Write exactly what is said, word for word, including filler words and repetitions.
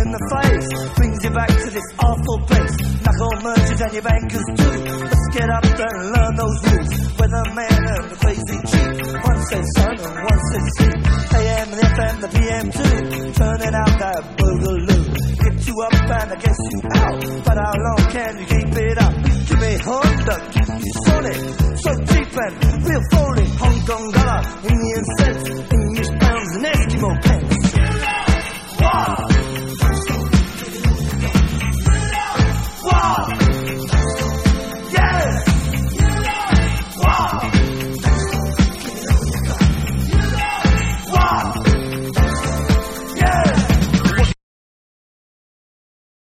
in the face brings you back to this awful place. Knuckle merchants and your bankers too. Let's get up and learn those rules. Weatherman and the crazy chief. One says sun and one says sea. A M, the F M, the P M too. Turning out that boogaloo. Get you up and I guess you out. But how long can you keep it up? Give me Honda, give me Sonic. So cheap and real phony. Hong Kong dollar, Indian